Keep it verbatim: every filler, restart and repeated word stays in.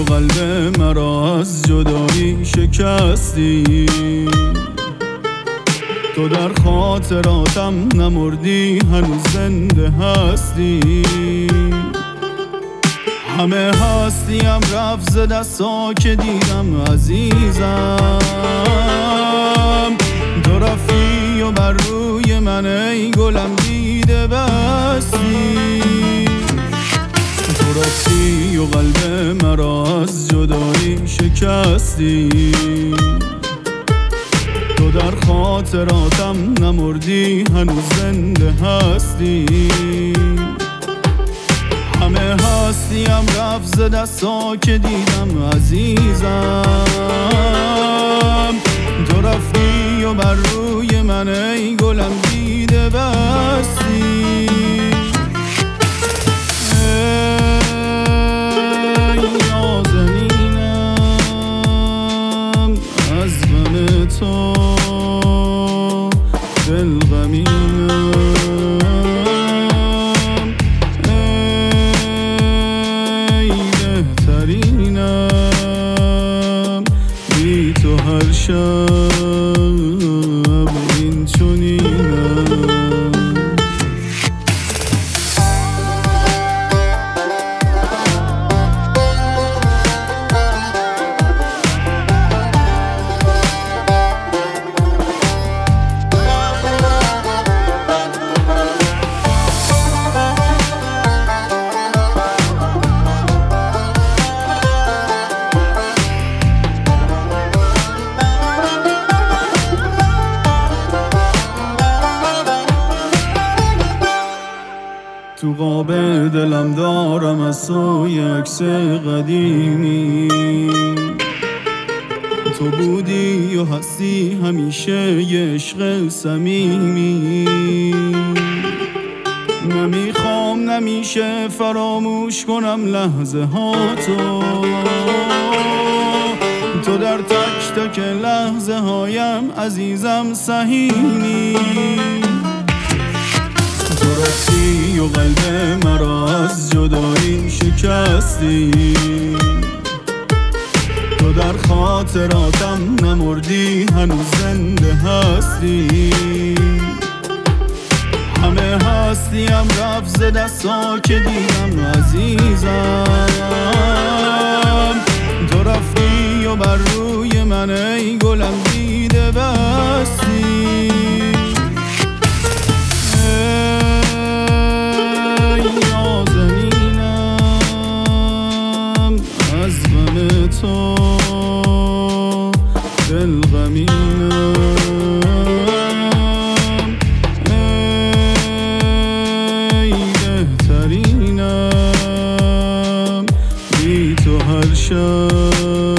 و قلب مرا از جدایی شکستی. تو در خاطراتم نمردی، هنوز زنده هستی. همه هستیم رفت ز دستا که دیدم عزیزم. تو رفتی و بر روی من ای گلم دیده بستی. تو رفتی و قلب مرا از جدایی شکستی. تو در خاطراتم نمردی، هنوز زنده هستی. همه هستیم رفت ز دستا که دیدم عزیزم. تو رفتی و بر روی من ای گلم دیده بستی. ای نازنینم از غم تو دل غمینم. بی تو هر شب این چنینم. تو قاب دلم دارم از تو عکس قدیمی. تو بودی و هستی همیشه یه عشق صمیمی. نمیخوام نمیشه فراموش کنم لحظه ها تو. تو در تک تک لحظه هایم عزیزم سهیمی. تو رفتی و قلب مرا از جدایی شکستی. تو در خاطراتم نمردی، هنوز زنده هستی. همه هستیم رفت ز دستا که دیدم عزیزم. تو رفتی و بر روی من ای گلم دیده بستی. تو دل غمینم. ای بهترینم بی تو هر شب